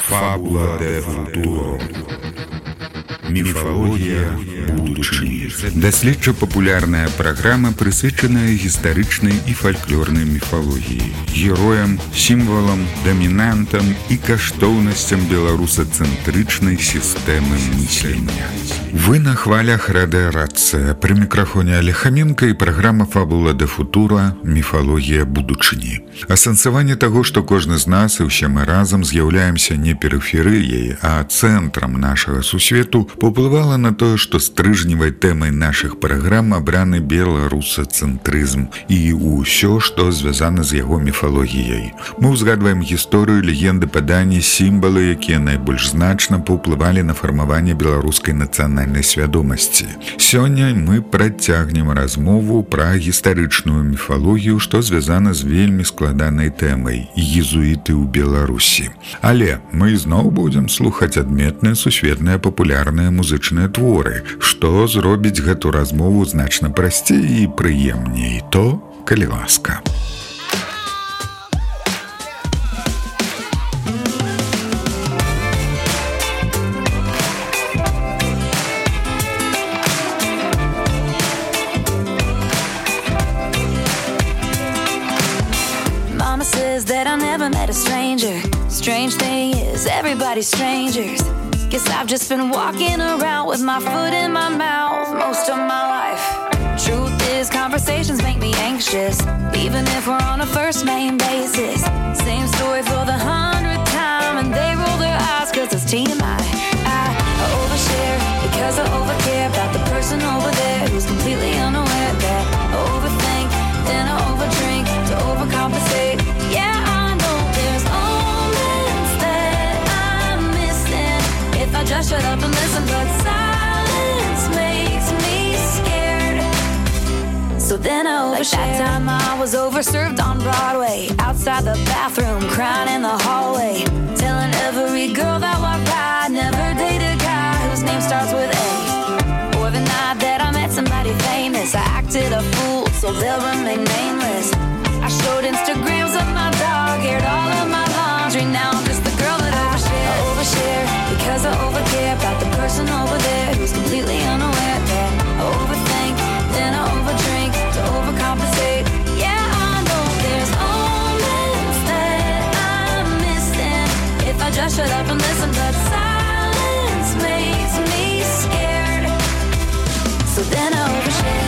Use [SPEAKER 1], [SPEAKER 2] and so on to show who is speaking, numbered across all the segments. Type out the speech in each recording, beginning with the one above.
[SPEAKER 1] Фабула де футуро. Міфалогія будучыні. Даследча-папулярная праграма, прысвечаная гістарычнай і фальклорнай міфалогіі, героям, сімвалам, дамінантам і каштоўнасцям беларусацэнтрычнай сістэмы мыслення. Вы на хвалях радыарацыя. Пры мікрафоне Алехаменко і праграма «Фабула де футуро. Міфалогія будучыні». Асэнсаванне таго, што кожны з нас і ўсе мы разам з'яўляемся не перыферыяй, а цэнтрам нашага сусвету, паўплывала на тое, што стрыжневай тэмай нашых праграм абраны беларусацэнтрызм і ўсё, што звязана з яго міфалогіяй. Мы ўзгадваем гісторыю, легенды, паданні, сімвалы, якія найбольш значна паўплывалі на фармаванне беларускай нацыянальнай свядомасці. Сёння мы працягнем размову пра гістарычную міфалогію, што звязана з вельмі складанай тэмай – езуіты ў Беларусі. Але мы зноў будзем слухаць адметныя сусветныя папулярныя музычныя творы, што зробіць гэту размову значна прасцей і прыемней. То, калі ласка.
[SPEAKER 2] Mama says that I never met a stranger. Strange thing is, everybody's strangers. Guess I've just been walking around with my foot in my mouth most of my life. Truth is, conversations make me anxious, even if we're on a first name basis. Same story for the 100th time, and they roll their eyes cause it's TMI. I overshare because I overcare about the person over there who's completely unaware that I overthink, then I overdrink to overcompensate. Yeah, I know there's moments that I'm missing if I just shut up and listen, but silence makes me scared. So then I overshare. Like that time I was overserved on Broadway, outside the bathroom, crying in the hallway, telling every girl that walked by I'd never date a guy whose name starts with A. Or the night that I met somebody famous, I acted a fool so they'll remain nameless. I showed Instagrams of my dog, aired all of my laundry. Now I'm just the girl that overshare. I overshare because I overcare about the person over there who's completely unaware that I overthink, then I overdrink to overcompensate. Yeah, I know there's moments that I'm missing if I just shut up and listen, but silence makes me scared. So then I overshare.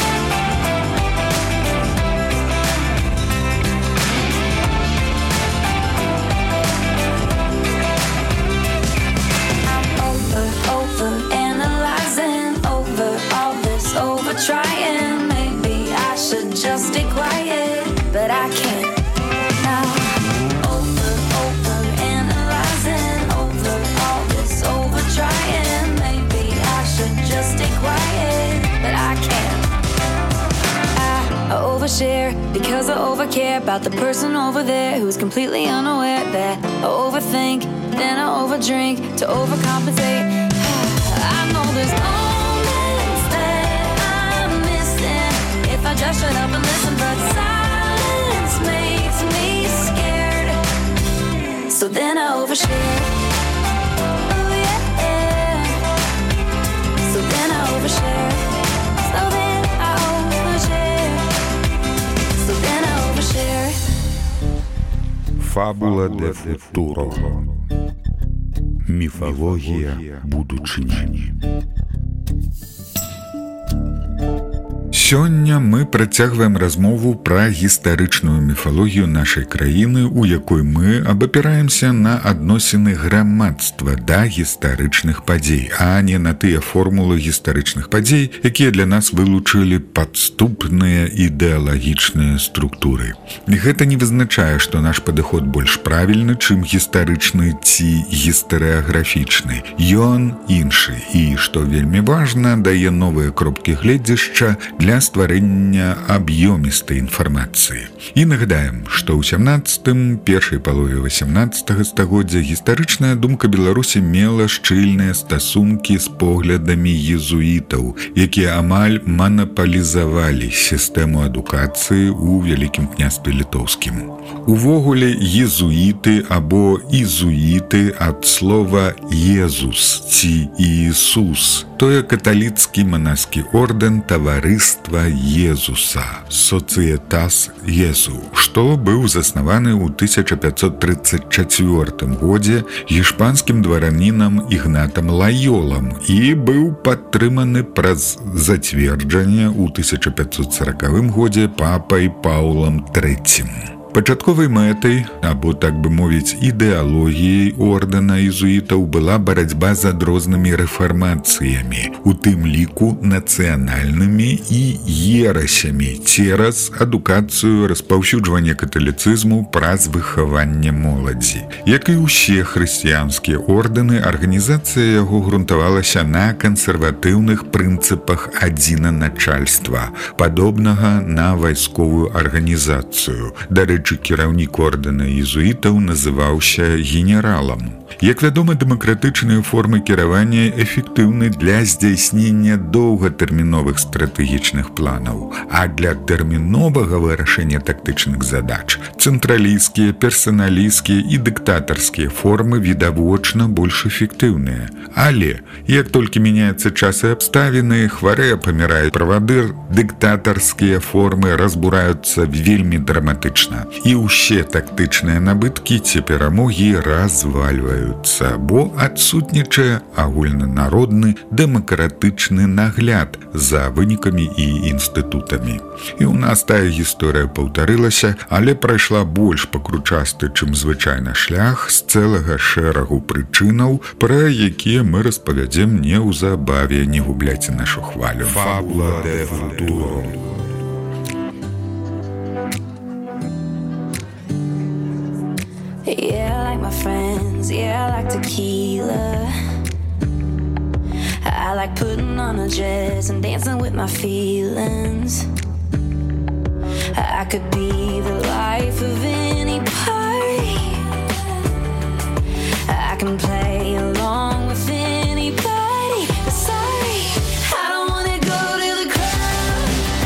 [SPEAKER 2] Trying, maybe I should just stay quiet, but I can't now. Over analyzing, over all this, over trying, maybe I should just stay quiet, but I can't. I overshare because I overcare about the person over there who's completely unaware that I overthink, then I overdrink to overcompensate. I know there's I just shut up and listen, but silence makes me scared. So then I overshare. Oh yeah. So then I overshare. So then I overshare. So then I overshare.
[SPEAKER 1] Фабула де футуро. Міфалогія будучыні. Сёння мы працягваем размову пра гістарычную міфалогію нашай краіны, у якой мы абапіраемся на адносіны грамадства да гістарычных падзей, а не на тыя формулы гістарычных падзей, якія для нас вылучылі падступныя ідэалагічныя структуры. Гэта не вызначае, што наш падыход больш правільны, чым гістарычны ці гістарыяграфічны. Ён іншы і, што вельмі важна, дае новыя кропкі гледзяшча для для стварэння аб'ёмістай інфармацыі. І нагадаем, што ў 17-м, першай палове 18-го стагоддзя гістарычная думка Беларусі мела шчыльныя стасункі з поглядамі езуітаў, якія амаль манапалізавалі сістэму адукацыі ў Вялікім княстве літоўскім. Увогуле, езуіты або ізуіты ад слова «Езус» ці «Иисус». Тое каталіцкі манаскі ордэн таварыства Езуса, Societas Jesu, што быў заснаваны ў 1534 годзе гішпанскім дваранінам Ігнатам Лайолам і быў падтрыманы праз зацверджанне ў 1540 годзе папай Паўлам III. Пачатковай мэтай, або, так бы мовіць, ідэалогіяй ордэна езуітаў была барацьба з адрознымі рэфармацыямі, у тым ліку нацыянальнымі і ерасямі цераз адукацыю, распаўсюджванне каталіцызму праз выхаванне моладзі. Як і ўсе хрысціянскія ордэны, арганізацыя яго грунтавалася на кансерватыўных прынцыпах адзінаначальства, падобнага на вайсковую арганізацыю. Дарэчы, кіраўнік ордэна езуітаў называўся генералам. Як вядома, дэмакратычныя формы кіравання эфектыўны для здзяйснення доўгатэрміновых стратэгічных планаў, а для тэрміновага вырашэння тактычных задач цэнтралісцкія, персаналісцкія і дыктатарскія формы відавочна больш эфектыўныя. Але, як толькі мяняецца час і абставіны, хварэе, памірае правадыр, дыктатарскія формы разбураюцца вельмі драматычна. І ўсе тактычныя набыткі ці перамогі развальваюцца, бо адсутнічае агульнанародны дэмакратычны нагляд за вынікамі і інстытутамі. І ў нас тая гісторыя паўтарылася, але прайшла больш пакручасты, чым звычайна шлях з цэлага шэрагу прычынаў, пра якія мы распавядзем неўзабаве. Не губляйце нашу хвалю. Фабула де футуру.
[SPEAKER 2] Yeah, I like my friends, yeah, I like tequila. I like putting on a dress and dancing with my feelings. I could be the life of any party. I can play along with anybody. But sorry, I don't wanna go to the crowd.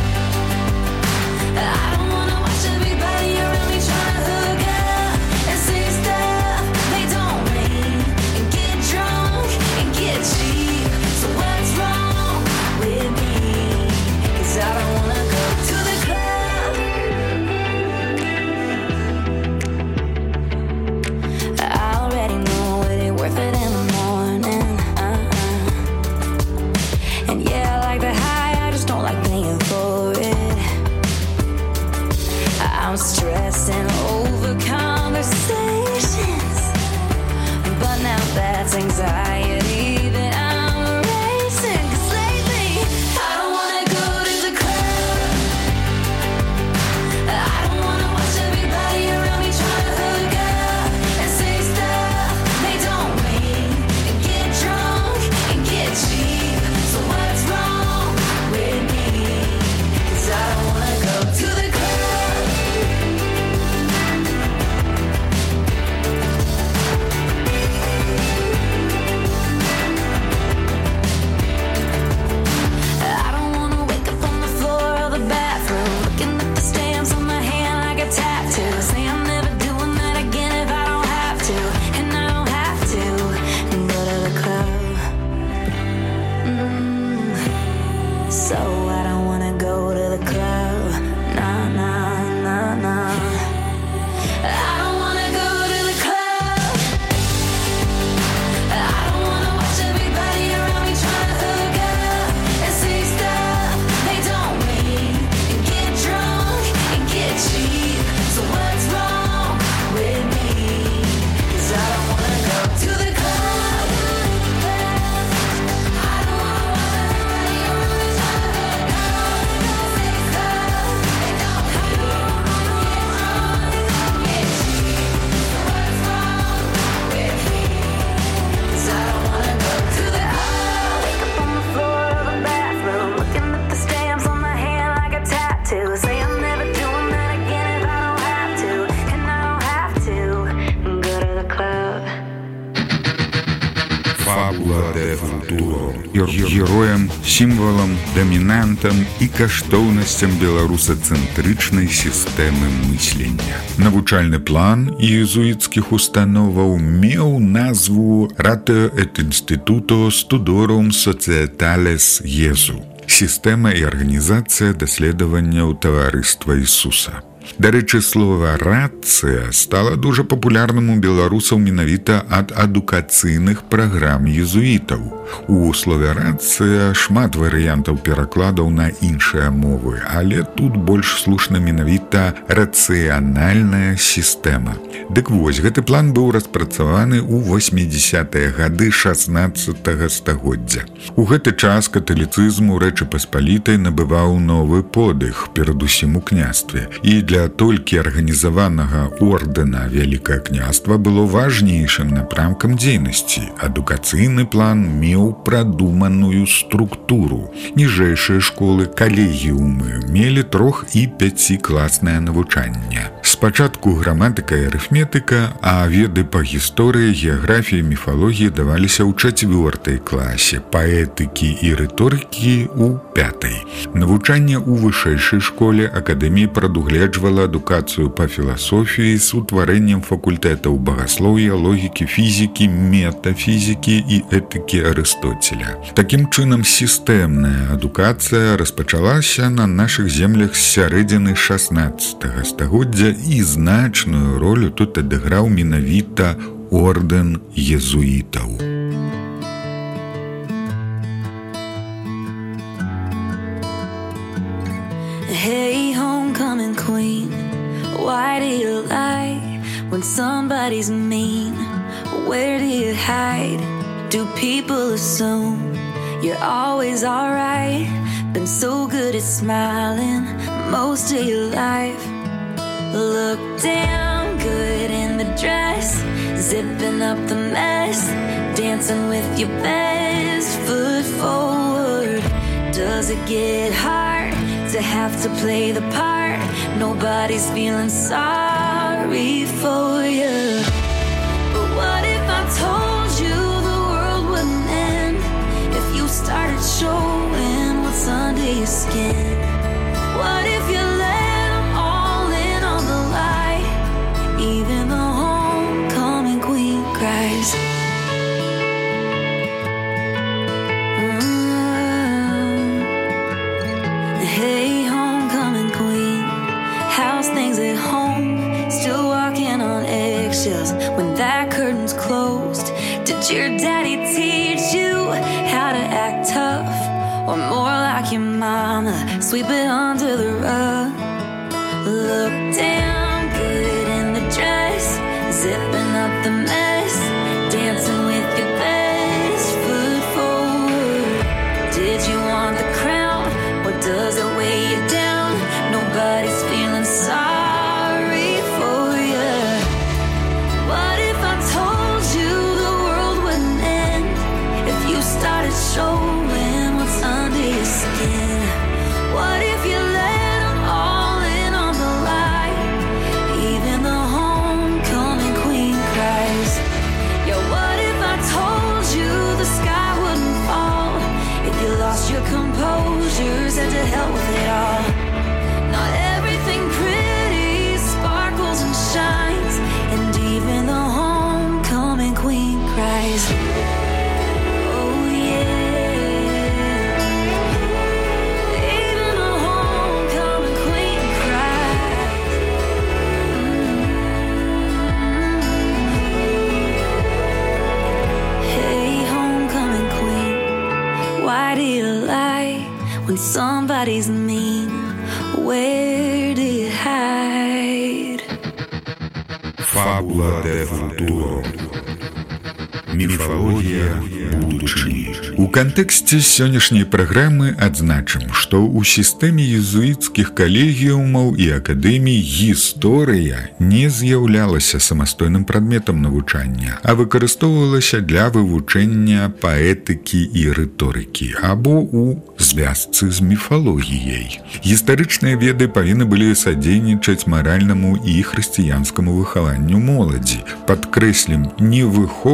[SPEAKER 2] I don't wanna watch everybody around me trying to hook up and say stuff they don't mean and get drunk and get cheap. So what's wrong with me? 'Cause I don't wanna go to the club. I already know it ain't worth it in the morning. And yeah, I like the high, I just don't like paying for it. I'm stressing over conversations, but now that's anxiety that I'm erasing. 'Cause lately, I don't wanna go to the club. I don't wanna watch everybody around me trying to hook up and say stuff they don't mean and get drunk and get cheap. So what's wrong with me? 'Cause I don't wanna go to the club.
[SPEAKER 1] Фабула де футуро. Героем, сімвалам, дамінантам і каштоўнасцям беларусацэнтрычнай сістэмы мыслення. Навучальны план иезуитских установаў меў назву «Ratio et Instituto Studorum Societatis Jesu» – «Система и организация даследаванняў Таварыства Ісуса». Дарэчы, слова «рацыя» стала дуже папулярным у беларусаў менавіта ад адукацыйных праграм езуітаў. У слове «рацыя» шмат варыянтаў перакладаў на іншыя мовы, але тут больш слушна менавіта «рацыянальная сістэма». Дык вось, гэты план быў распрацаваны ў 80-е гады 16-го стагоддзя. У гэты час каталіцызм у Рэчы Паспалітай набываў новы подых, перадусім у княстве, і для толькі арганізаванага ордэна Вялікае княства было важнейшым напрамкам дзейнасці. Адукацыйны план меў прадуманую структуру. Ніжэйшыя школы, калегіумы мелі 3- і 5-класнае навучанне. Спачатку граматыка і арыфметыка, а веды па гісторыі, геаграфіі, міфалогіі даваліся ў 4-й класе, паэтыкі і рыторыкі ў 5-й. Навучанне ў вышэйшай школе акадэміі прадугледжвала адукацыю па філасофіі з утварэннем факультэтаў багаслоўя, логікі, фізікі, метафізікі і этыкі Арыстоцеля. Такім чынам, сістэмная адукацыя распачалася на нашых землях з сярэдзіны 16-го стагоддзя, і значную ролю тут адыграў менавіта ордэн езуітаў.
[SPEAKER 2] Hey, homecoming queen, why do you lie when somebody's mean? Where do you hide? Do people assume you're always alright? Been so good at smiling most of your life. Look damn good in the dress, zipping up the mess, dancing with your best foot forward. Does it get hard to have to play the part? Nobody's feeling sorry for you. But what if I told you the world wouldn't end if you started showing what's under your skin? What if you let them all in on the lie? Even the homecoming queen cries. Hey, homecoming queen, how's things at home? Still walking on eggshells when that curtain's closed? Did your daddy teach you how to act tough? Or more like your mama, sweep it under the rug? Look damn good in the dress, zipping up the mess, dancing with your best foot forward. Did you want the crown, or does it weigh you down? Nobody's feeling sorry for you. What if I told you the world wouldn't end if you started showing what's under your skin? What if you let them all in on the lie? Even the homecoming queen cries. Yo, what if I told you the sky wouldn't fall if you lost your composure, said to hell with it all? Not everything pretty sparkles and shines, and even the homecoming queen cries. Oh yeah, even the homecoming queen cries. Hey, homecoming queen, why do you lie when somebody's mean? Where do you hide?
[SPEAKER 1] Фабула де футуро. Міфалогія будучыні. У кантэксце сённяшняй праграмы адзначым, што ў сістэме езуіцкіх калегіумаў і акадэмій гісторыя не з'яўлялася самастойным прадметам навучання, а выкарыстоўвалася для вывучэння паэтыкі і рыторыкі або ў звязцы з міфалогіяй. Гістарычныя веды павінны былі садзейнічаць маральнаму і хрысціянскаму выхаванню моладзі. Падкрэслім, не выхоўваць,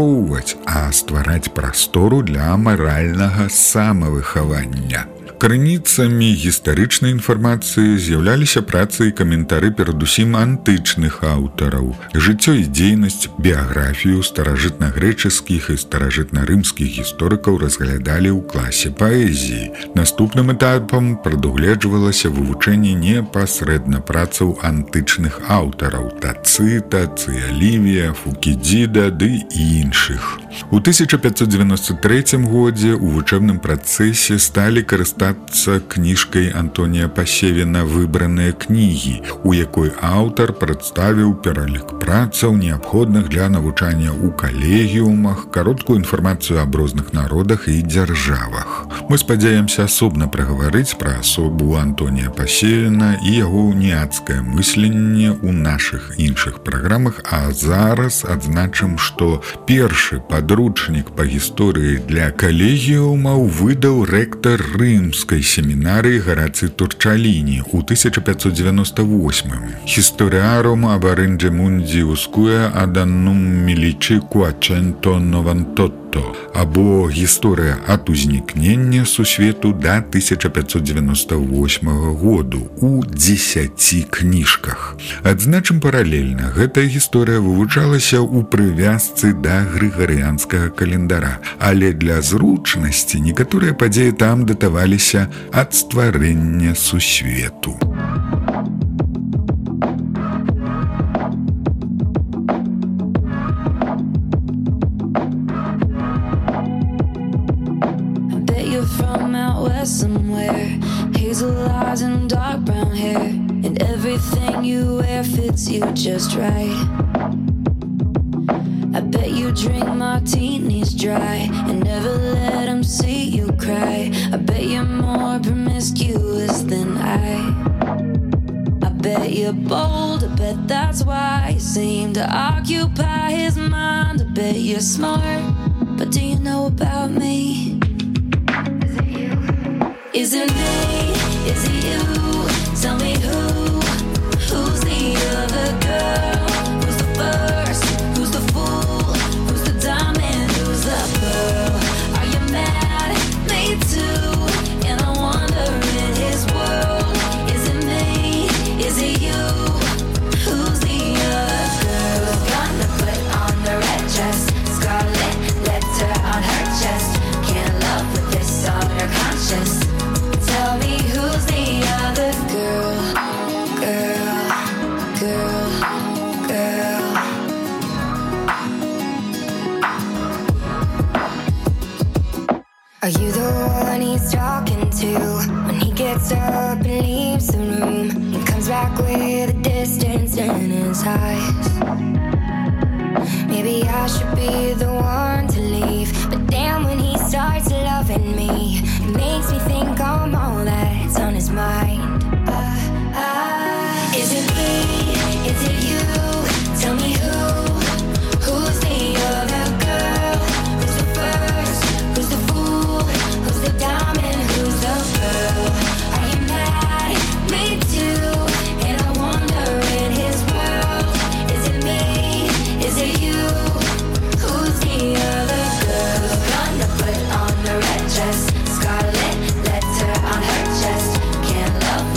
[SPEAKER 1] карысць, а ствараць прастору для маральнага самавыхавання. Крыніцамі гістарычнай інфармацыі з'яўляліся працы і каментары перадусім антычных аўтараў. Жыццё і дзейнасць, біяграфію старажытнагрэчаскіх і старажытнарымскіх гісторыкаў разглядалі ў класе паэзіі. Наступным этапам прадугледжвалася вывучэнне непасрэдна працаў антычных аўтараў Тацыта, Цыялівія, Фукідзіда ды іншых. У 1593 годзе ў вучэбным працэсе сталі карыстацца кніжкай Антонія Пасевіна «Выбраныя кнігі», у якой аўтар прадставіў пералік працаў, неабходных для навучання ў калегіумах, кароткую інфармацыю аб розных народах і дзяржавах. Мы спадзяемся асобна прагаварыць пра асобу Антонія Пасевіна і яго уніяцкае мысленне ў нашых іншых праграмах, а зараз адзначым, што першы падручнік па гісторыі для калегіумаў выдаў рэктар рымскай семінарыі Гарацый Турчаліні ў 1598. «Historiarum abarinde mundi usque ad annum milici quatcento novantotto» або «Гісторыя ад узнікнення сусвету да 1598 году» у 10 кніжках. Адзначым паралельна, гэтая гісторыя вывучалася ў прывязцы да грыгарыянскага календара, але для зручнасці некаторыя падзеі там датаваліся ад стварэння сусвету.
[SPEAKER 2] From out west somewhere, hazel eyes and dark brown hair, and everything you wear fits you just right. I bet you drink martinis dry and never let them see you cry. I bet you're more promiscuous than I bet you're bold, I bet that's why you seem to occupy his mind. I bet you're smart, but do you know about me? Is it me? Is it you? Tell me who's the other girl? Who's the first? Who's the fool? Who's the diamond? Who's the pearl? Are you mad? Me too. And I wonder in his world, is it me? Is it you? Who's the other girl? Who's gonna put on the red dress? Scarlet letter on her chest. Can't love with this on her conscience. Tell me who's the other girl, girl, girl, girl. Are you the one he's talking to when he gets up and leaves the room and comes back with a distance in his eyes? Maybe I should be the one to leave, but damn, when he starts loving me, it makes me think I'm all that's on his mind. Is it me? Is it you? Tell me who's the other girl? Who's the first? Who's the fool? Who's the diamond? Who's the pearl? Are you mad? Me too. And I wonder in his world, is it me? Is it you? Who's the other girl? Who's gonna put on the red dress? Scarlet letter on her chest. Can't love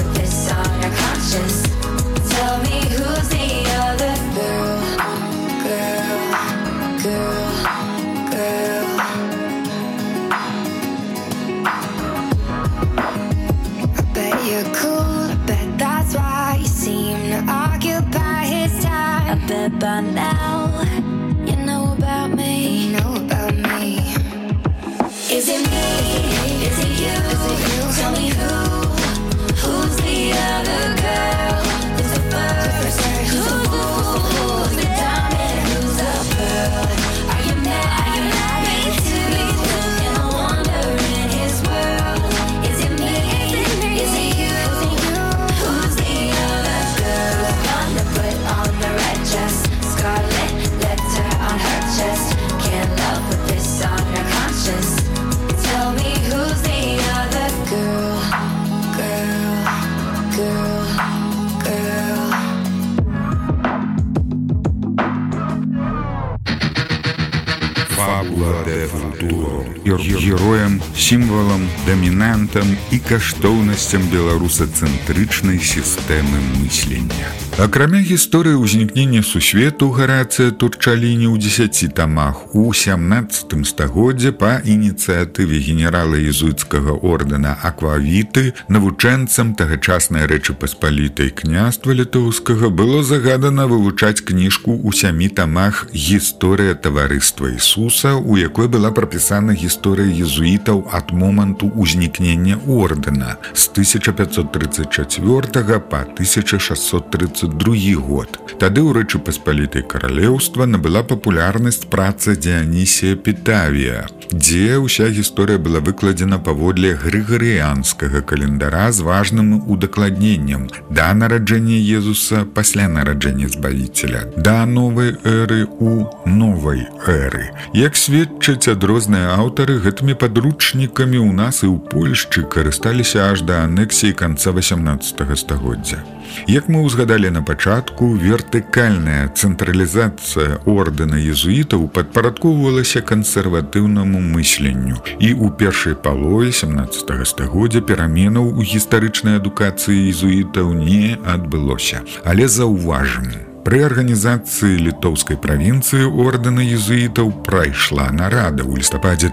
[SPEAKER 1] фабула де футуро. Героем, сімвалам, дамінантам і каштоўнасцям беларусацэнтрычнай сістэмы мыслення. Акрамя гісторыі ўзнікнення сусвету Гарацыя Турчаліні ў 10 тамах у 17 стагоддзе па ініцыятыве генерала езуіцкага ордэна Аквавіты навучэнцам тагачаснай Рэчы Паспалітай княства літоўскага было загадана вывучаць кніжку ў 7 тамах «Гісторыя таварыства Ісуса», у якой была прапісана гісторыя езуітаў ад моманту ўзнікнення ордэна з 1534 па 1632 год. Тады ў Рэчы Паспалітай каралеўства набыла папулярнасць праца Дыанісія Петавія, дзе ўся гісторыя была выкладзена паводле грыгарыянскага календара з важным удакладненнем да нараджэння Езуса, пасля нараджэння Збавіцеля, да новай эры у новай эры. Як сведчаць адрозныя аўтары, гэтымі падручнікамі ў нас і ў Польшчы карысталіся аж да анексіі канца 18 стагоддзя. Як мы ўзгадалі на пачатку, вертыкальная цэнтралізацыя ордэна езуітаў падпарадкоўвалася кансерватыўнаму мысленню, і ў першай палове 17 стагоддзя пераменаў у гістарычнай адукацыі езуітаў не адбылося. Але заўважым, пры арганізацыі літоўскай правінцыі ордэна езуітаў прайшла нарада ў лістападзе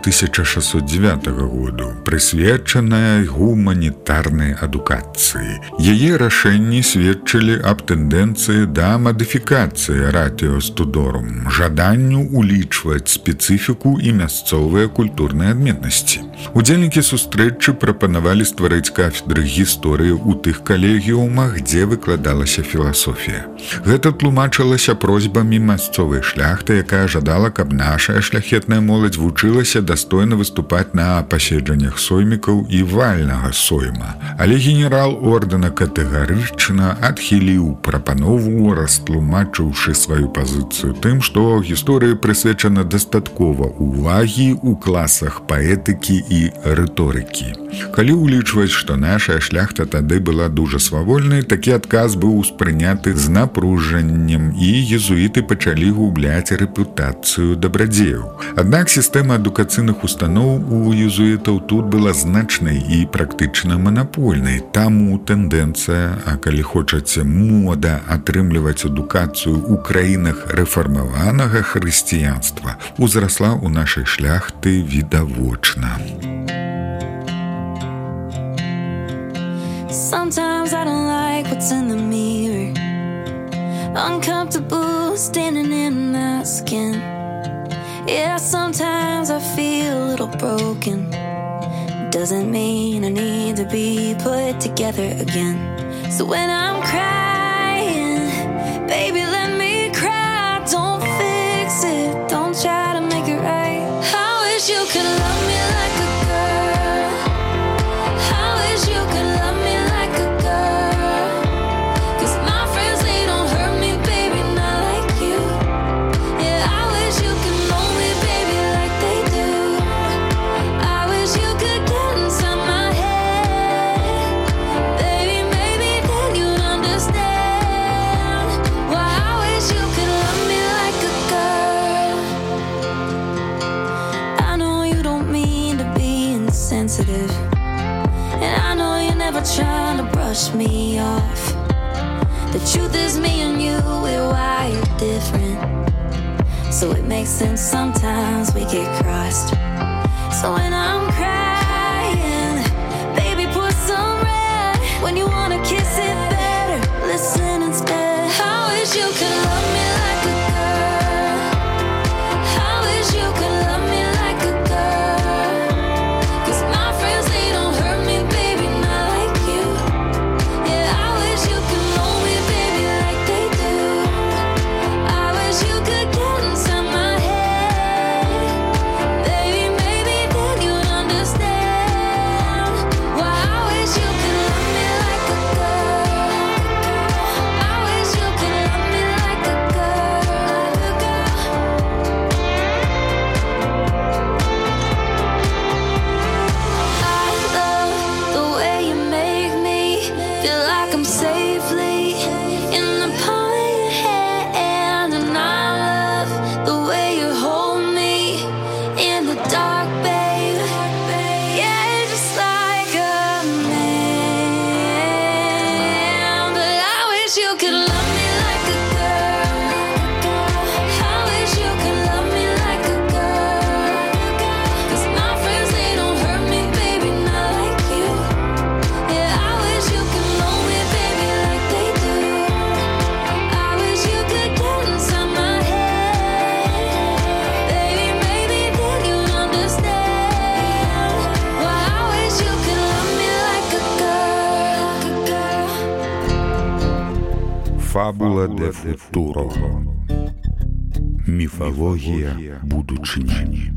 [SPEAKER 1] 1609 году, прысвечаная гуманітарнай адукацыі. Яе рашэнні сведчылі аб тэндэнцыі да мадыфікацыі ратіо студорум, жаданню улічваць спецыфіку і мясцовыя культурныя адметнасці. Удзельнікі сустрэчы прапанавалі стварыць кафедры гісторыі ў тых калегіумах, дзе выкладалася філасофія. Гэта тлумачылася просьбамі мясцовай шляхты, якая жадала, каб наша шляхетная моладзь вучылася дастойна выступаць на паседжаннях соймікаў і вальнага сойма. Але генерал ордэна катэгарычна адхіліў прапанову, растлумачыўшы сваю пазіцыю тым, што гісторыі прысвечана дастаткова ўвагі ў класах паэтыкі і рыторыкі. Калі ўлічваць, што наша шляхта тады была дужа свавольнай, такі адказ быў успрыняты з напружаннем, і езуіты пачалі губляць рэпутацыю дабрадзеяў. Аднак сістэма адукацыйных устаноў у езуітаў тут была значнай і практычна манапольнай. Таму тэндэнцыя, а калі хочаце, мода атрымліваць адукацыю ў краінах рэфармаванага хрысціянства узрасла ў нашай шляхты відавочна.
[SPEAKER 2] Sometimes I don't like what's in the mirror. Uncomfortable standing in that skin. Yeah, sometimes I feel a little broken. Doesn't mean I need to be put together again. So when I'm crying, baby, let me cry. Don't fix it, don't try to make it right. I wish you could love me like a girl. I wish you could love me like a girl. 'Cause my friends, they don't hurt me, baby, not like you. Yeah, I wish you could know me, baby, like they do. I wish you could get inside my head. Baby, maybe then you'd understand why I wish you could love me like a girl. I know you don't mean to be insensitive, and I know you're never trying to brush me off. The truth is me and you, we're wired different. So it makes sense sometimes we get crossed. So when I'm crying, baby, put some red. When you wanna kiss it better, listen instead. I wish you could love me like a girl. I wish you could love me like a girl. 'Cause my friends, they don't hurt me, baby, not like you. Yeah, I wish you could know me, baby, like they do. I wish you could get inside my head. Baby, maybe then you'd understand
[SPEAKER 1] Фабула де футуро. Міфологія будучині.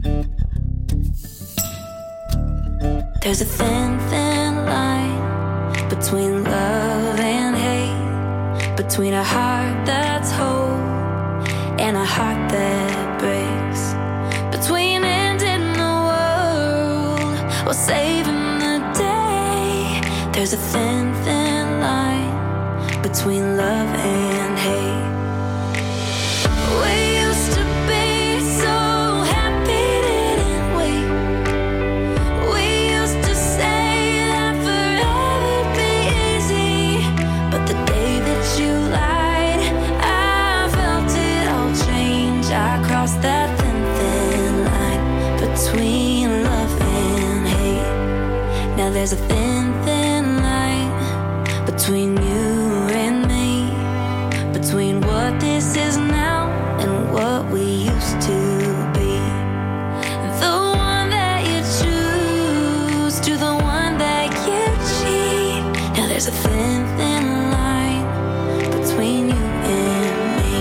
[SPEAKER 2] There's a thin, thin line between love and hate, between a heart that's whole and a heart that breaks, between ending the world or saving the day. There's a thin, thin line between love and hate. We used to be so happy, didn't we? We used to say that forever'd be easy, but the day that you lied, I felt it all change. I crossed that thin, thin line between love and hate. Now there's a thin, thin line between you and me, between what this is now and what we used to be. The one that you choose to the one that you cheat. Now there's a thin, thin line between you and me.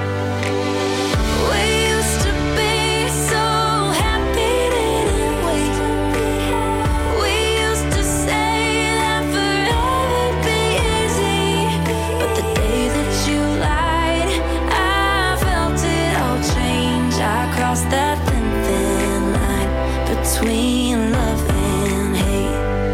[SPEAKER 2] We used to be so happy, didn't we? We used to say that forever'd be easy, but the day that you lied, I felt it all change. I crossed that thin, thin line between love and hate.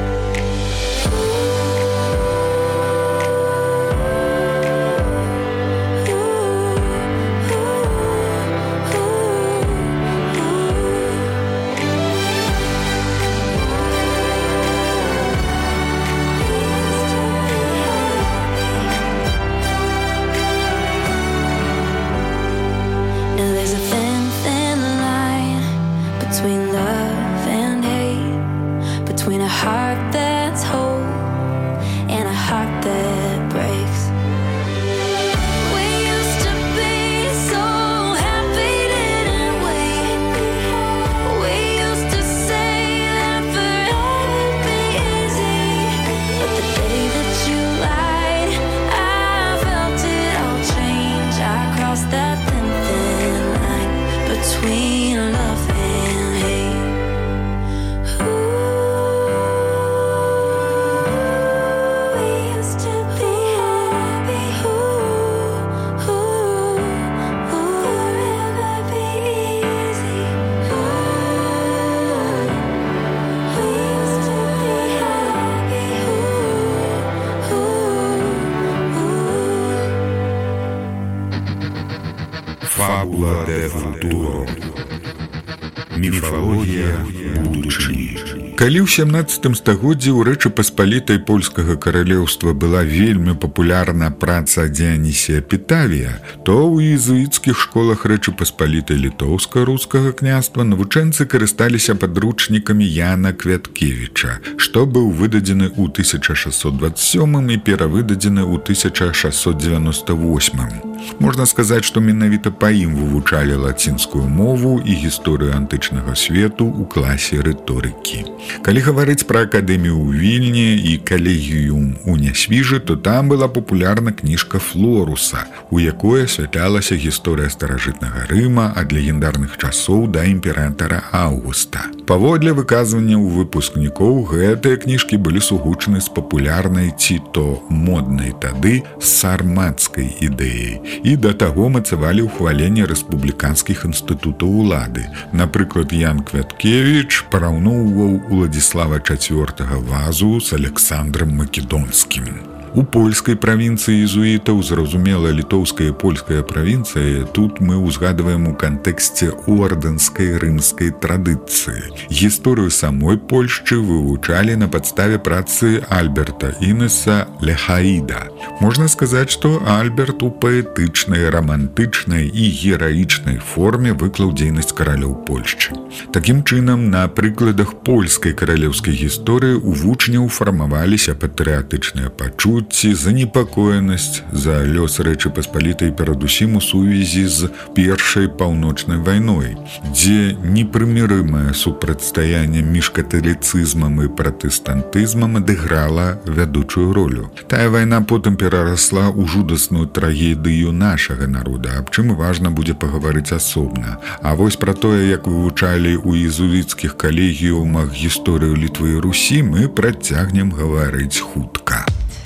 [SPEAKER 2] Now there's a thin, thin line between love and hate, between a heart that's whole and a heart that breaks. We used to be so happy, didn't we? We used to say that forever'd be easy, but the day that you lied, I felt it all change. I crossed that thin, thin line between love and hate. We used to be happy. Forever be easy. We used to be happy.
[SPEAKER 1] Фабула де футуро. Міфологія будучыні. Калі ў 17 стагоддзі ў Рэчы Паспалітай польскага каралеўства была вельмі папулярна праца Дыянісія Пітавія, то ў езуіцкіх школах Рэчы Паспалітай літоўска-рускага княства навучэнцы карысталіся падручнікамі Яна Квяткевіча, што быў выдадзены ў 1627 і перавыдадзены ў 1698. Можна сказаць, што менавіта па ім вывучалі лацінскую мову і гісторыю антычнага свету ў класе рыторыкі. Калі гаварыць пра акадэмію ў Вільні і калегіум у Нясвіжы, то там была папулярна кніжка Флоруса, у якой асвятлялася гісторыя старажытнага Рыма ад легендарных часоў да імператара Аўгуста. Паводле выказванняў выпускнікоў, гэтыя кніжкі былі сугучны з папулярнай ці то моднай тады сармацкай ідэяй і да таго мацавалі ўхваленне рэспубліканскіх інстытутаў улады. Напрыклад, Ян Квяткевіч параўноўваў Уладзіслава IV Вазу з Александрам Македонскім. У польскай правінцыі езуітаў, зразумела, літоўская і польская правінцыя, тут мы ўзгадваем у кантэксце ордэнскай рымскай традыцыі. Гісторыю самой Польшчы вывучалі на падставе працы Альберта Інеса Лехаіда. Можна сказаць, што Альберт у паэтычнай, рамантычнай і гераічнай форме выклаў дзейнасць каралёў Польшчы. Такім чынам, на прыкладах польскай каралеўскай гісторыі у вучняў фармаваліся патрыятычныя пачуцці, ці занепакоенасць за лёс Рэчы Паспалітай перадусім у сувязі з Першай паўночнай вайной, дзе непрымірымае супрацьстаянне між каталіцызмам і пратэстантызмам адыграла вядучую ролю. Тая вайна потым перарасла ў жудасную трагедыю нашага народа, аб чым важна будзе пагаварыць асобна. А вось пра тое, як вывучалі ў езуіцкіх калегіумах гісторыю Літвы і Русі, мы працягнем гаварыць хутка.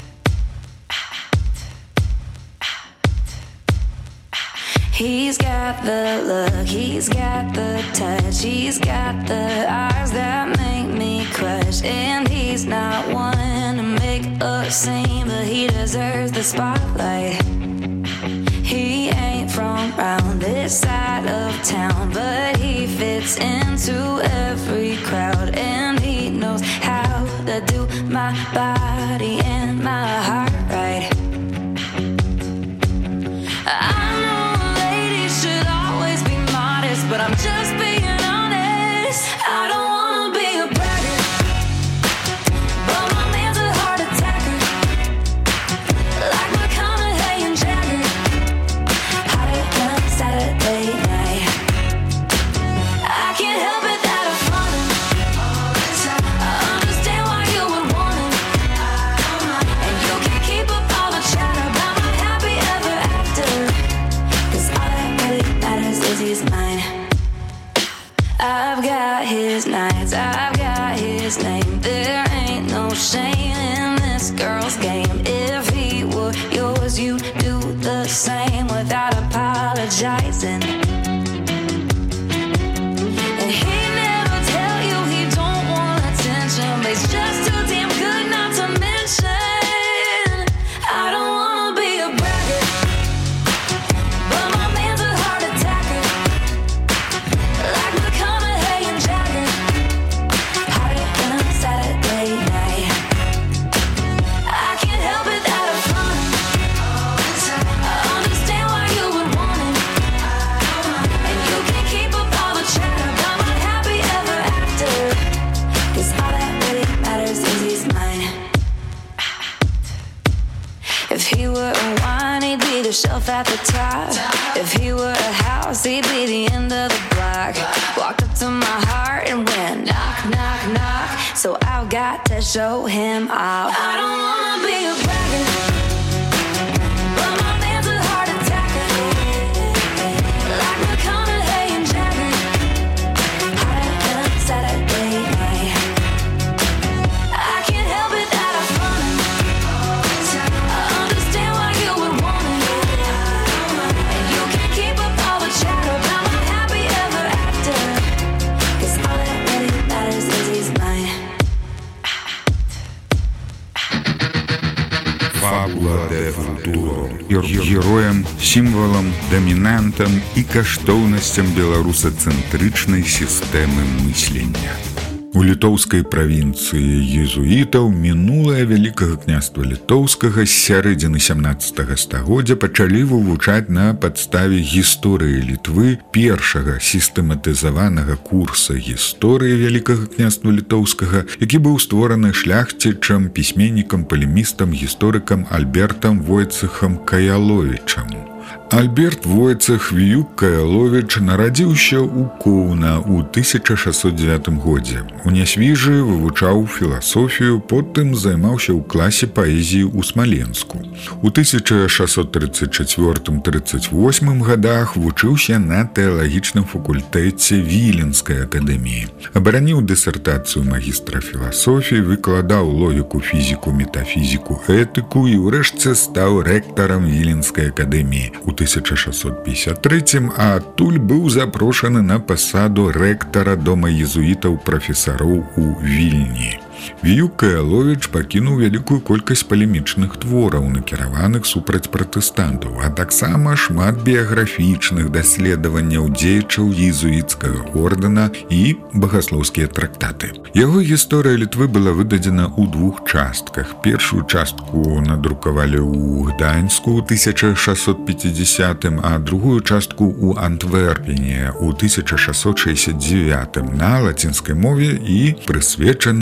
[SPEAKER 2] He's got the look, he's got the touch, he's got the eyes that make me crush. And he's not one to make a scene, but he deserves the spotlight. He ain't from round this side of town, but he fits into every crowd. And he knows how to do my body and my heart right. But I'm just being honest. I don't wanna be a bragger, but my man's a heart attacker, like McConaughey and Jagger. Hotter than Saturday night. I can't help it that I flaunt him. I understand why you would want him, and you can't keep up all the chatter about my happy ever after, 'cause all that really matters is he's mine. I've got his nights, I've got his name. There ain't no shame in this girl's game. If he were yours, you'd do the same without apologizing. And he'd never tell you he don't want attention, but he's just too damn good not to mention. I don't wanna be a bragger, but my man's a heart attacker, like McConaughey and Jagger. Hotter than a Saturday night. I can't help it that I flaunt him. I understand why you would want him, and you can't keep up all the chatter about my happy ever after, 'cause all that really matters is he's mine. If he were a wine, he'd be the shelf at the top. If he were a house, he'd be the end of the block. Walked up to my heart and went knock, knock, knock. So I've got to show him off. I don't wanna be a bragger, but my man's a heart attacker, like McConaughey and Jagger. Hotter than a Saturday night. I can't help it that I flaunt him. I understand why you would want him, and you can't keep up all the chatter about my happy ever after, 'cause all that really matters is he's mine.
[SPEAKER 1] Фабула де футуро. Героем, сімвалам, дамінантам і каштоўнасцям беларусацэнтрычнай сістэмы мыслення. У літоўскай правінцыі езуітаў мінулае Вялікага княства Літоўскага з сярэдзіны 17 стагоддзя пачалі вывучаць на падставе гісторыі Літвы першага сістэматызаванага курса гісторыі Вялікага княства Літоўскага, які быў створаны шляхцічам, пісьменнікам, палемістам, гісторыкам Альбертам Войцэхам Каяловічам. Альберт Войцэх Віюк Каяловіч нарадзіўся ў Коўна ў 1609 годзе. У Нясвіжы вывучаў філасофію, потым займаўся ў класе паэзіі ў Смаленску. У 1634-38 годах вучыўся на тэалагічным факультэце Віленскай акадэміі. Абараніў дысертацыю магістра філасофіі, выкладаў логіку, фізіку, метафізіку, этыку і ўрэшце стаў рэктарам Віленскай акадэміі. У 1653, а адтуль быў запрошаны на пасаду рэктара дома езуітаў прафесароў у Вільні. Віюк Каяловіч пакінуў вялікую колькасць палемічных твораў, накіраваных супраць пратэстантаў, а таксама шмат біяграфічных даследаванняў дзеячаў езуіцкага ордэна і багаслоўскія трактаты. Яго гісторыя Літвы была выдадзена ў двух частках. Першую частку надрукавалі ў Гданьску ў 1650, а другую частку ў Антверпене ў 1669 на лацінскай мове, і прысвечана яна была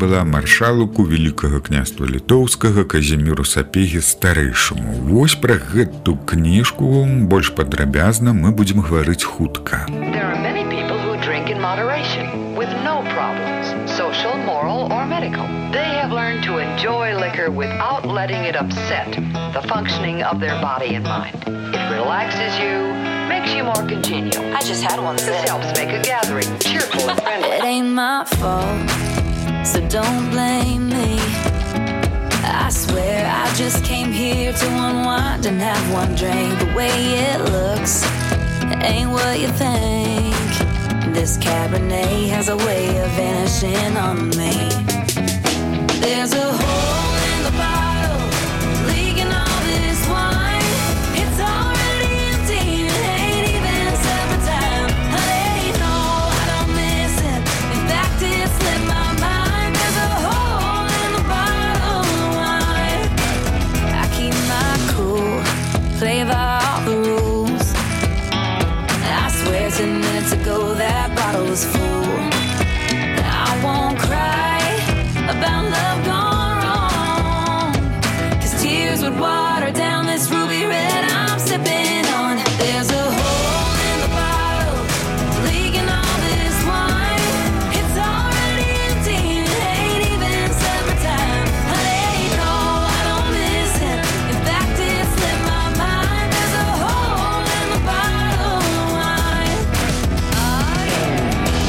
[SPEAKER 1] была маршалку Великага княства літоўскага Казіміру Сапегі старэйшаму. Вось пра гэту кніжку больш падрабязна мы будзем гаварыць хутка.
[SPEAKER 3] There are many people who drink in moderation with no problems, social, moral, or medical. They have learned to enjoy liquor without letting it upset the functioning of their body and mind. It relaxes you, makes you more congenial.
[SPEAKER 2] I just had one sip.
[SPEAKER 3] This helps make a gathering cheerful and friendly.
[SPEAKER 2] It ain't my fault, so don't blame me. I swear I just came here to unwind and have one drink. The way it looks ain't what you think. This Cabernet has a way of vanishing on me. There's a hole in the bottle, leaking all this wine. It's already empty, it ain't even supper time. I let you know I don't miss it. In fact, it slipped my mind. There's a hole in the bottle of wine. I keep my cool, play by all the rules. I swear 10 minutes ago that bottle was full. I won't cry about love gone wrong, 'cause tears would water down this ruby red I'm sipping on. There's a hole in the bottle, leaking all this wine. It's already empty, it ain't even supper time. I let you know I don't miss it. In fact, it slipped my mind. There's a hole in the bottle of wine. Oh yeah.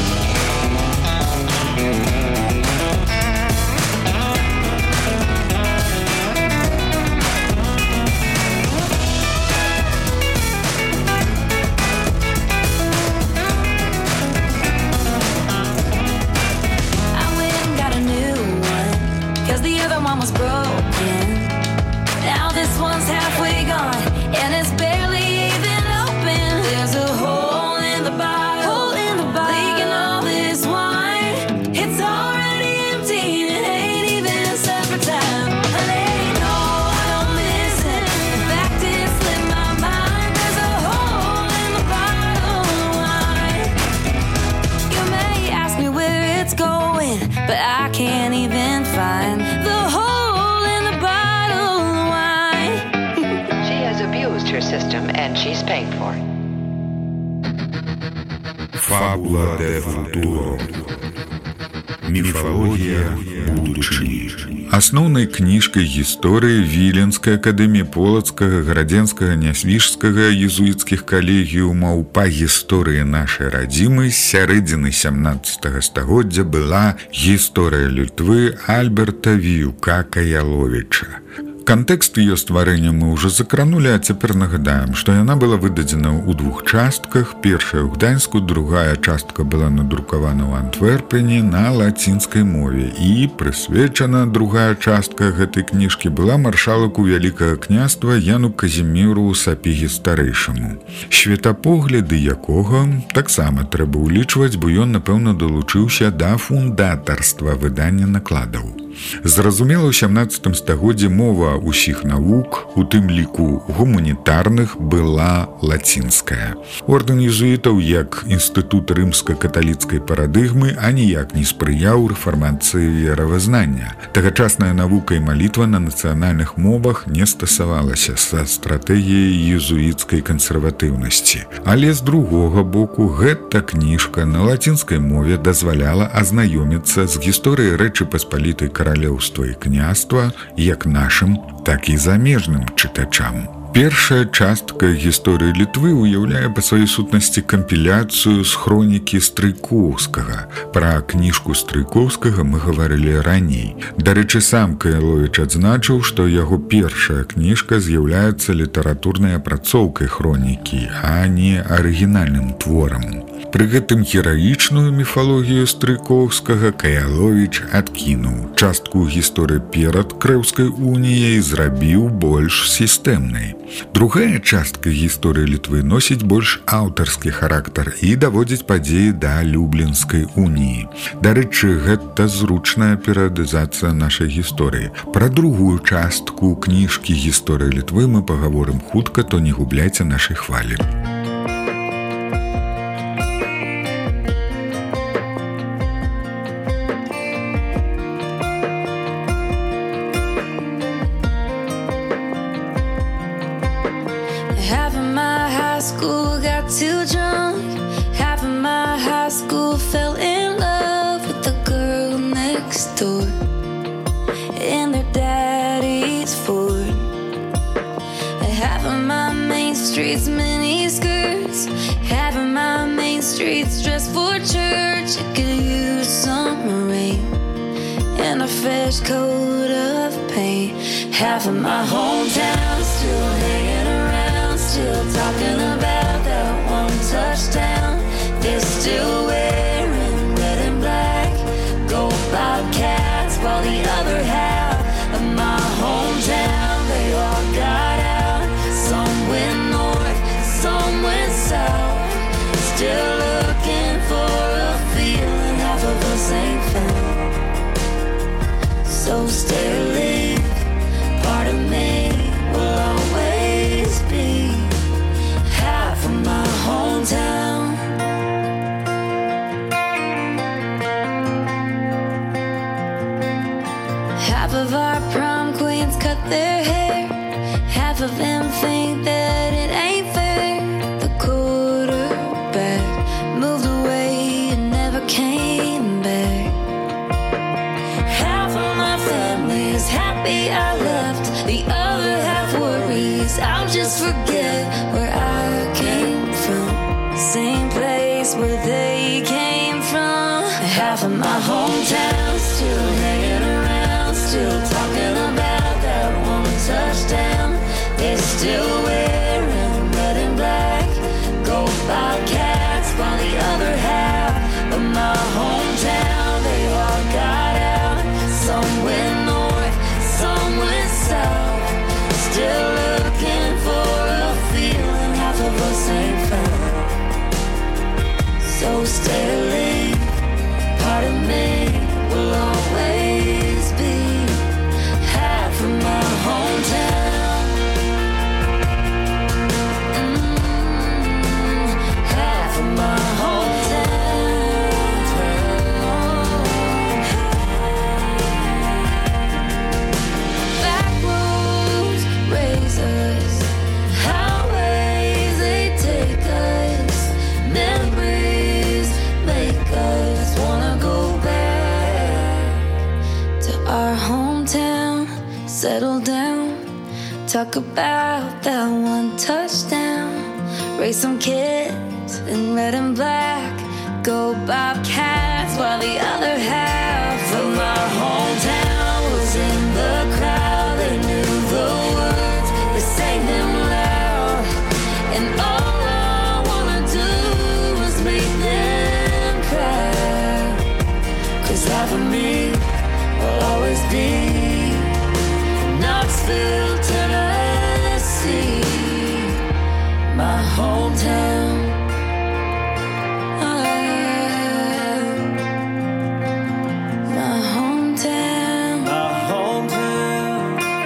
[SPEAKER 2] I went and got a new one, 'cause the other one was broken. Now this one's halfway gone, and it's barely even open. There's a hole in the bottle, leaking all this wine. It's already empty, it ain't even supper time. I let you know I don't miss it. In fact, it slipped my mind. There's a hole in the bottle of wine. You may ask me where it's going, but I can't even find the hole in the bottle of wine.
[SPEAKER 3] She has abused her system and she's paying for it.
[SPEAKER 1] Фабула де футуро. Міфалогія будучыні. Асноўнай кніжкай гісторыі Віленскай акадэміі полацкага, гарадзенскага, нясвіжскага езуіцкіх калегіумаў па гісторыі нашай радзімы з сярэдзіны 17 стагоддзя была гісторыя Літвы Альберта Віюка Каяловіча. Кантэкст ее стварэння мы ўжо закранулі, а цяпер нагадаем, што яна была выдадзена ў двух частках. Першая ў Гданьску, другая частка была надрукавана ў Антверпені на лацінскай мове. І прысвечана другая частка гэтай кніжкі была маршалаку Вялікага княства Яну Казіміру Сапегі старэйшаму. Светапогляды якога таксама трэба ўлічваць, бо ён, напэўна, далучыўся да фундатарства выдання накладаў. Зразумела, у 17 стагоддзі мова ўсіх навук, у тым ліку гуманітарных, была лацінская. Ордэн езуітаў як інстытут рымска-каталіцкай парадыгмы аніяк не спрыяў рэфармацыі веравызнання. Тагачасная навука і малітва на нацыянальных мовах не стасавалася са стратэгіяй езуіцкай кансерватыўнасці. Але з другога боку, гэта кніжка на лацінскай мове дазваляла азнаёміцца з гісторыяй Рэчы Паспалітай каралеўства і княства як нашым, так і замежным чытачам. Першая частка гісторыі Літвы уяўляе па сваёй сутнасці кампіляцыю з хронікі Стрыйкоўскага. Пра кніжку Стрыйкоўскага мы гаварылі раней. Дарэчы, сам Каяловіч адзначыў, што яго першая кніжка з'яўляецца літаратурнай апрацоўкай хронікі, а не арыгінальным творам. Пры гэтым гераічную міфалогію Стрыйкоўскага Каяловіч адкінуў. Частку гісторыі перад Крэўскай уніяй зрабіў больш сістэмнай. Другая частка гісторыі Літвы носіць больш аўтарскі характар і даводзіць падзеі да Люблінскай уніі. Дарэчы, гэта зручная перыядызацыя нашай гісторыі. Пра другую частку кніжкі гісторыі Літвы мы пагаворым хутка, то не губляйце нашай хвалі.
[SPEAKER 2] mini skirts, having my main streets dressed for church. It could use some rain and a fresh coat of paint. Half of my hometown still hanging around, still talking about that one touchdown. They're still wearing red and black, go Bobcats, while the other half of my hometown, they all got out. Some went north, some went south, still looking for a feeling half of us ain't found. So stay or leave, part of me will always be half of my hometown. Half of our prom queens cut their hair, half of them think that it ain't fair. The quarterback moved away and never came back. Half of my family is happy I left, the other half worries I'll just forget where I came from, same place where they came from. Half of my hometown still hanging around, still talking about that one touchdown. They're still wearing red and black, go Bobcats, while the other half of my hometown, they all got out. Some went north, some went south, still looking for a feeling half of us ain't found. So stay or leave, part of me will always be half of my hometown. Half of my hometown. Back roads raise us, highways they take us, memories make us wanna go back to our hometown, settle down, talk about that one touchdown, raise some kids in red and black, go Bobcats, while the other half of my hometown was in the crowd. They knew the words, they sang them loud, and all I wanna do is make them cry. 'Cause half of me will always be Knoxville, Tennessee, my hometown. My hometown. My hometown.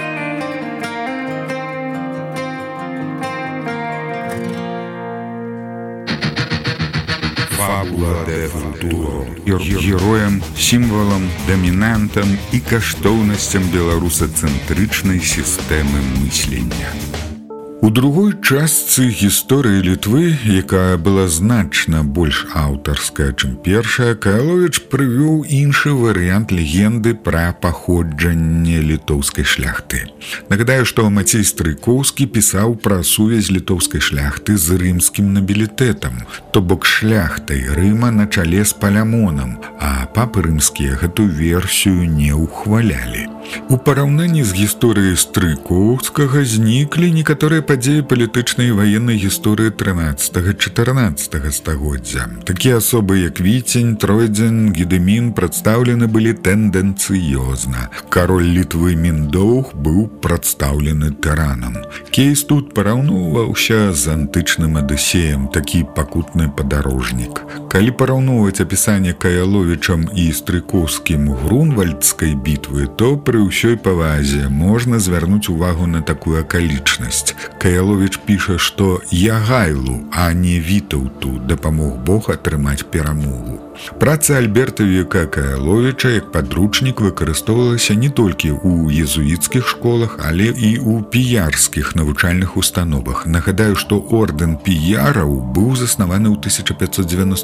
[SPEAKER 1] Фабула де футуро. Героем, сімвалам, дамінантам і каштоўнасцям беларусацэнтрычнай сістэмы мыслення. У другой частцы гісторыі Літвы, якая была значна больш аўтарская, чым першая, Каяловіч прывёў іншы варыянт легенды пра паходжанне літоўскай шляхты. Нагадаю, што Мацей Стрыкоўскі пісаў пра сувязь літоўскай шляхты з рымскім набілітэтам, то бок шляхтай Рыма на чале з Палямонам, а папы рымскія гэту версію не ўхвалялі. У параўнанні з гісторыяй Стрыкоўскага зніклі некаторыя падзеі палітычнай і ваеннай гісторыі 13-14 стагоддзя. Такія асобы, як Віцень, Тройдзен, Гедымін прадстаўлены былі тэндэнцыёзна. Кароль Літвы Міндоўг быў прадстаўлены тыранам. Кейс тут параўноўваўся з антычным Адысеем, такі пакутны падарожнік. Калі параўноўваць апісанне Каяловічам і Стрыкоўскім Грунвальдскай бітвы, то пры ўсёй павазе можна звярнуць увагу на такую акалічнасць. Каяловіч піша, што Ягайлу, а не Вітаўту дапамог Бог атрымаць перамогу. Праца Альберта Віка Каяловіча як падручнік выкарыстоўвалася не толькі ў езуіцкіх школах, але і ў піярскіх навучальных установах. Нагадаю, што ордэн піяраў быў заснаваны ў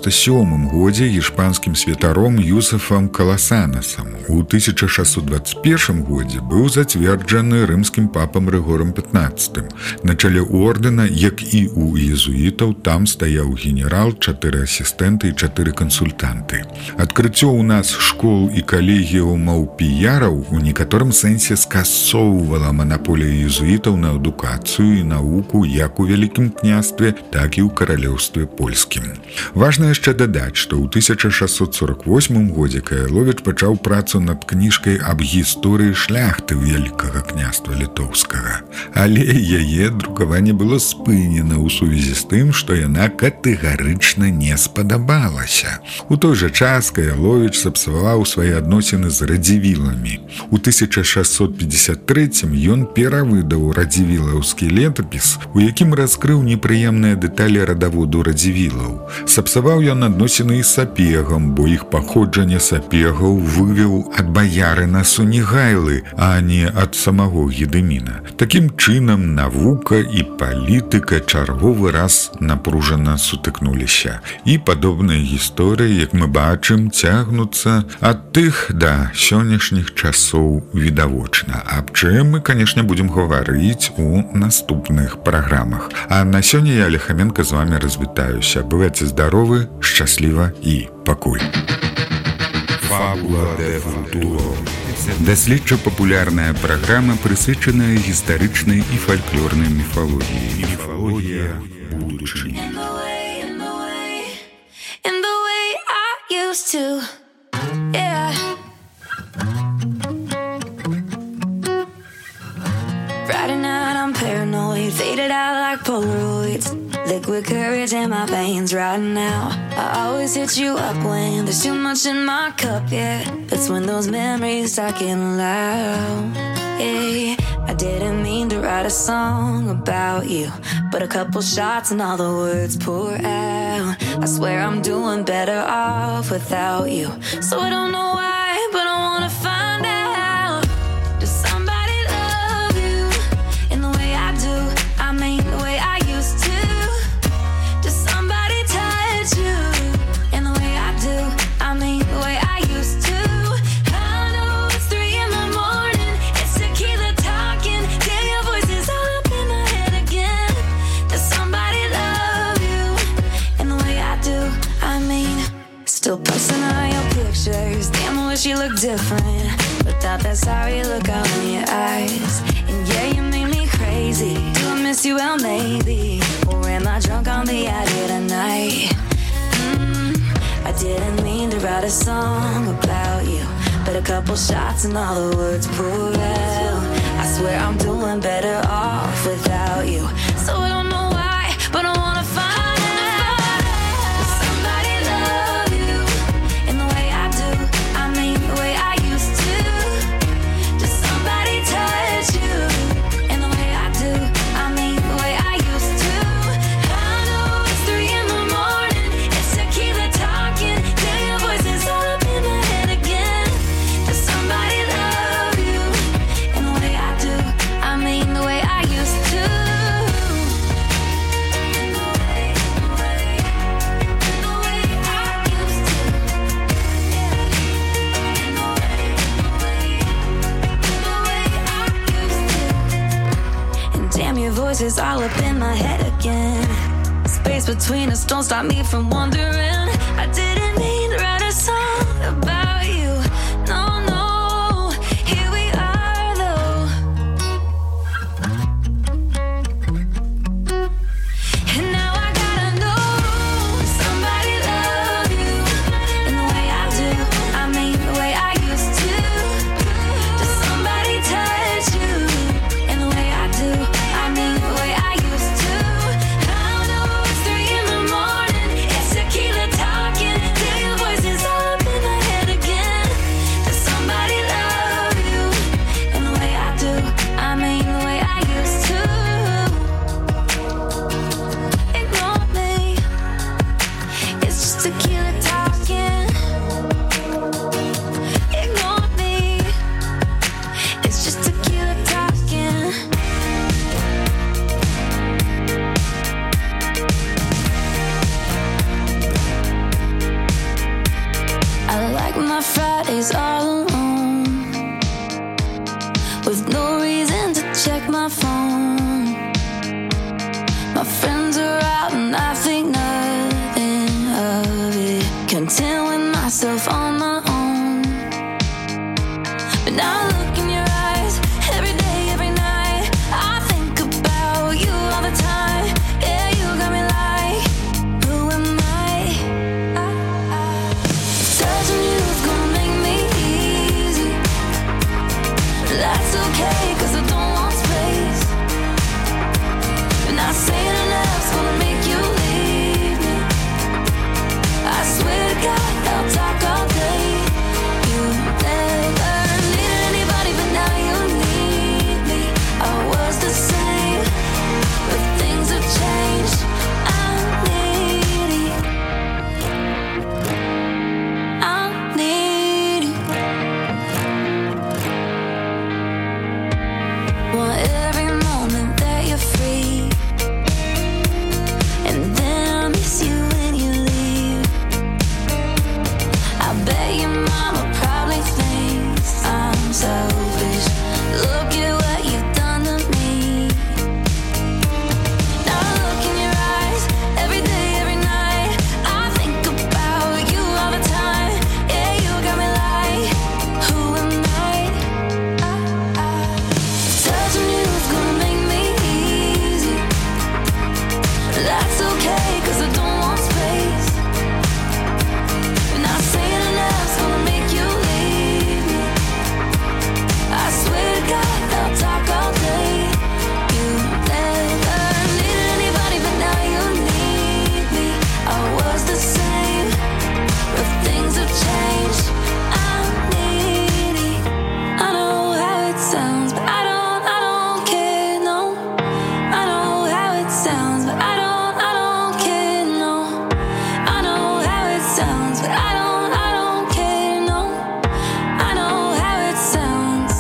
[SPEAKER 1] 1597 годзе іспанскім святаром Юсефам Каласанасам. У 1621 2001 годзе быў зацверджаны рымскім папам Рыгорам XV. На чале ордэна, як і у езуітаў, там стаяў генерал, 4 асістэнты і 4 кансультанты. Адкрыццё ў нас школ і калегіумаў піяраў у некаторым сэнсе скасоўвала манаполію езуітаў на адукацыю і навуку як у Вялікім княстве, так і ў каралеўстве польскім. Важна яшчэ дадаць, што ў 1648 годзе Каяловіч пачаў працу над кніжкай аб гісторыі шляхты Вялікага княства літоўскага. Але яе друкаванне было спынена ў сувязі з тым, што яна катэгарычна не спадабалася. У той жа час Каяловіч сапсаваў свае адносіны з радзівіламі. У 1653 ён перавыдаў радзівілаўскі летапіс, у якім раскрыў непрыемныя дэталі радаводу радзівілаў. Сапсаваў ён адносіны і з сапегам, бо іх паходжанне сапегаў вывеў ад баярына Сунігайлы, а не ад самого Гедыміна. Такім чынам навука і палітыка чарговы раз напружана сутыкнуліся. І падобныя гісторыі, як мы бачым, цягнуцца ад тых да сённяшніх часоў відавочна. Аб чым мы, канешне, будзем гаварыць у наступных праграмах. А на сёння я, Лехаменко, з вами развітаюся. Бывайце здаровы, шчасліва і пакуль. Фабула де футуро. Даследча-папулярная праграма, прысвечаная гістарычнай і фальклорнай міфалогіі. Міфалогія будучыні.
[SPEAKER 2] Friday night I'm paranoid, faded out like Polaroids. Liquid courage in my veins right now. I always hit you up when there's too much in my cup, yeah. That's when those memories start getting loud, yeah. I didn't mean to write a song about you, but a couple shots and all the words pour out. I swear I'm doing better off without you. So I don't know why, but I wanna find out. Does somebody love you in the way I do? I mean the way I used to. Does somebody touch you in the way I do? I mean the way I used to. I know it's 3 in the morning, it's tequila talking. Damn, your voice is all up in my head again. Does somebody love you in the way I do? I mean, still posting all your pictures. Damn, I wish you looked different without that sorry look out in your eyes. And yeah, you made me crazy. Do I miss you? Well, maybe. Or am I drunk on the idea tonight? I didn't mean to write a song about you, but a couple shots and all the words pour out. I swear I'm doing better off without you. So I don't know why, but I wanna find out. Does somebody love you in the way I do? I mean the way I used to. Does somebody touch you in the way I do? I mean the way I used to. I know it's 3 in the morning, it's tequila talking. Damn, your voice is all up in my head again. Does somebody love you in the way I do? I mean the way I used to. In the way I used to. In the way I used to. And damn, your voice is all up in my head again. Space between us don't stop me from wondering. I didn't mean to write a song about you. No, no, here we are though. And now I gotta know, does somebody love you in the way I do? I mean the way I used to. Does somebody touch you in the way I do? I mean the way I used to. I know it's 3 in the morning, it's tequila talking. Damn, your voice is all up in my head again. Does somebody love you in the way I do? I mean the way I used to. Ignore me, it's just tequila talking. Ignore me, it's just tequila talking. I like my Fridays all alone. content with myself on my own. But now I look in your eyes every day, every night. I think about you all the time. Yeah, you got me like, who am I? Touching you is gonna make me easy. That's okay, 'cause I don't want space. But not saying enough's gonna make you leave me. I swear to God, I'll talk all day. You never needed anybody, but now you need me. I was the same, but things have changed. I'm needy. I'm needy. Want every moment that you're free, and then I miss you when you leave. I bet your mama probably thinks I'm selfish. Look at what you've done to me. Now I look in your eyes every day, every night. I think about you all the time. Yeah, you got me like, who am I? Touching you is gonna make me easy. That's okay, 'cause I don't want space. But not saying enough's gonna make you leave me. I swear to God, I'll talk all day. You never needed anybody, but now you need me. I was the same, but things have changed. I'm needy. I know how it sounds, but I don't care, no. I know how it sounds, but I don't care, no. I know how it sounds, but I don't care, no. I know how it sounds.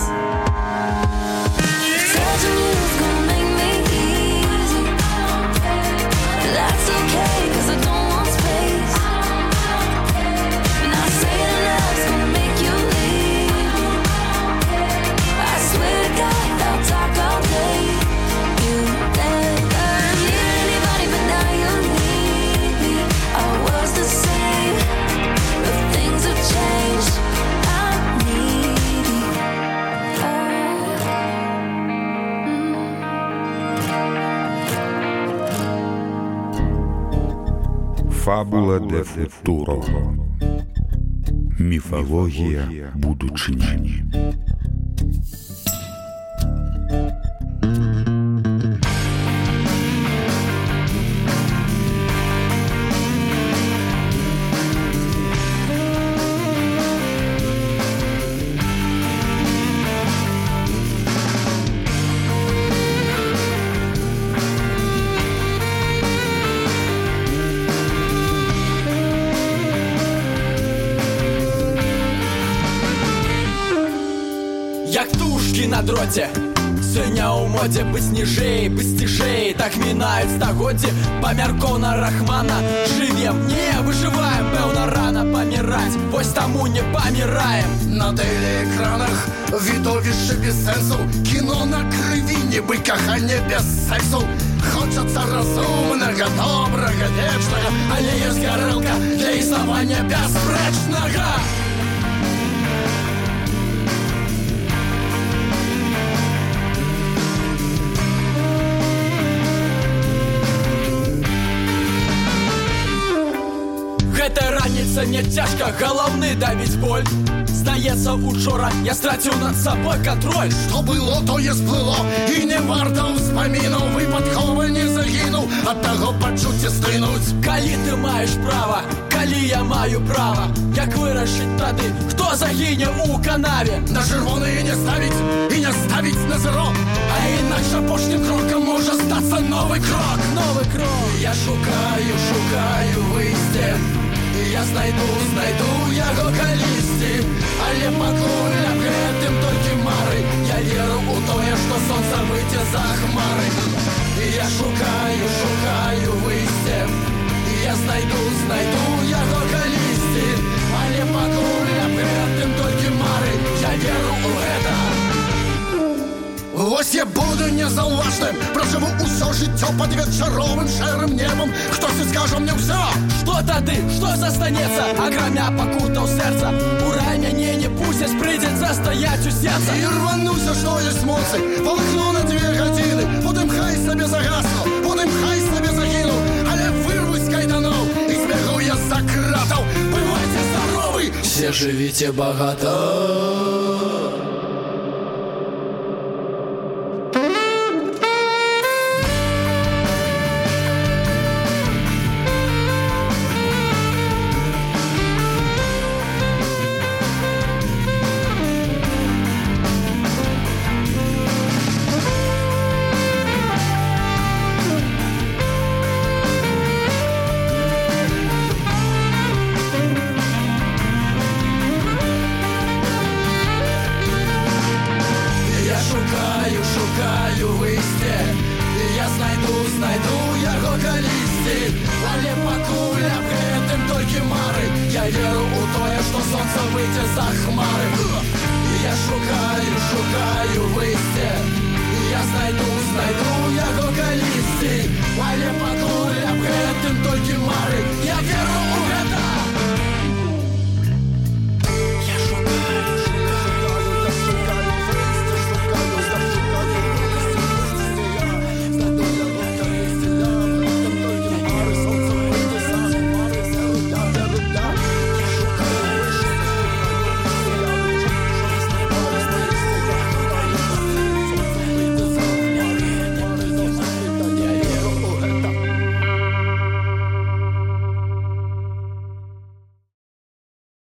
[SPEAKER 2] Touching you is gonna make me easy. That's okay, 'cause I don't want space. But not saying enough's gonna make you leave. I swear to God, I'll talk all day. You never needed anybody, but now you need me. I was the same, but things have changed. I'm needy.
[SPEAKER 1] Фабула де футуро. Міфологія будучині.
[SPEAKER 4] Як тушки на дроце, сёння ў модзе быць ніжэй, бысцішэй. Так мінаюць стагоддзі памяркоўна Рахмана. Жывем, не выжываем, пэўна рана паміраць, вось таму не паміраем.
[SPEAKER 5] На тэлеэкранах відовішча без сэнсу, кіно на крыві, нібы каханне без сексу. Хочацца разумнага, добрага, вечнага, але ёсць гарэлка для існавання бясспрэчнага.
[SPEAKER 4] Гэта раніца не цяжка, галаўны давіць боль. Здаецца, учора я страціў над сабой кантроль.
[SPEAKER 5] Што было, тое сплыло, і не варта ўспамінаў. Выпадкова не загінуў, ад таго пачуцці стынуць.
[SPEAKER 4] Калі ты маеш права, калі я маю права, як вырашыць тады, хто загіне ў канаве?
[SPEAKER 5] На чырвоныя не ставіць і не ставіць на зеро. А інакш апошнім крокам можа стацца новы крок.
[SPEAKER 4] Новы крок.
[SPEAKER 5] Я шукаю выйсце. Я знайду яго калісьці, але пакуль аб гэтым толькі мары. Я веру ў тое, што сонца выйдзе за хмары. Я шукаю выйсце. Я знайду яго калісьці, але пакуль аб гэтым толькі мары. Я веру ў гэта. Вось я буду незаўважным, прожыву ўсё жыццё пад вечаровым шэрым небам. Хтосьці скажа мне ўсё.
[SPEAKER 4] Што тады, што застанецца, акрамя пакутаў сэрца? У рай мяне не пусцяць, прыйдзецца стаяць у сердца.
[SPEAKER 5] І рвануся, што ёсць моцы, палыхну на 2 гадзіны, потым хай сабе загасну, потым хай сабе загіну, але вырвусь з кайданоў і збегу я з-за кратаў. Бывайце здаровы, все жывіце багата.
[SPEAKER 4] Але пакуль аб гэтым толькі мары, я веру у